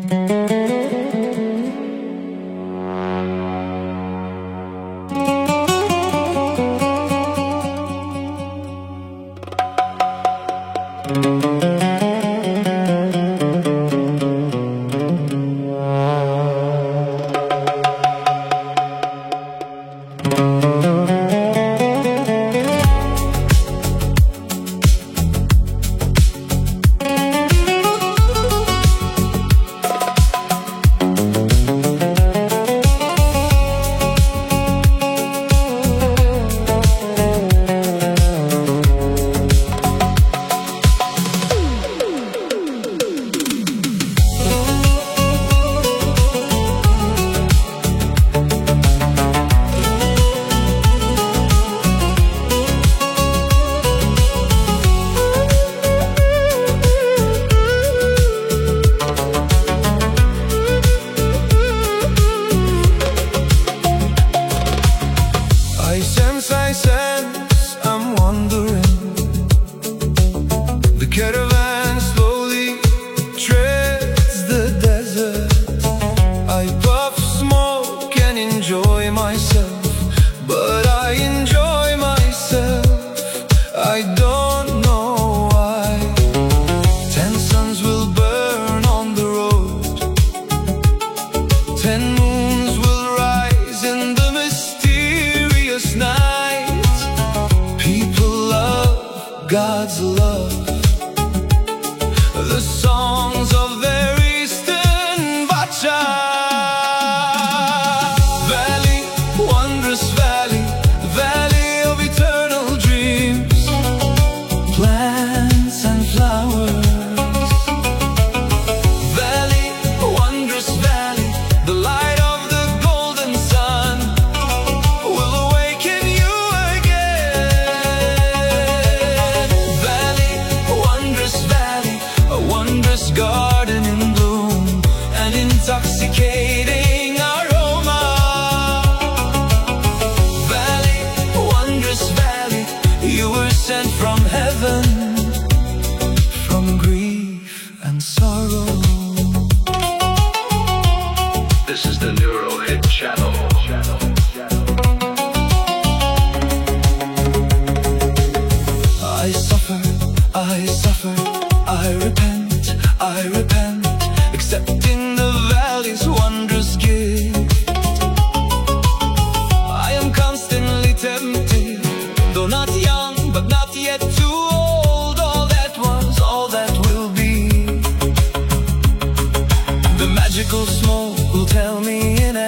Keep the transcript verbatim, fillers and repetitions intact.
God's love, the songs of their eastern Vacha. Valley, wondrous valley, valley of eternal dreams, plants and flowers. Valley, wondrous valley, the light of the golden sun will awaken you again. Valley, wondrous valley, a wondrous garden in bloom, an intoxicating aroma. Valley, wondrous valley, you were sent from heaven, from grief and sorrow. This is the Neuro Hit Channel. I suffer, I suffer, I repent, I repent, accepting the valley's wondrous gift. I am constantly tempted, though not young, but not yet too old. All that was, all that will be. The magical smoke will tell me in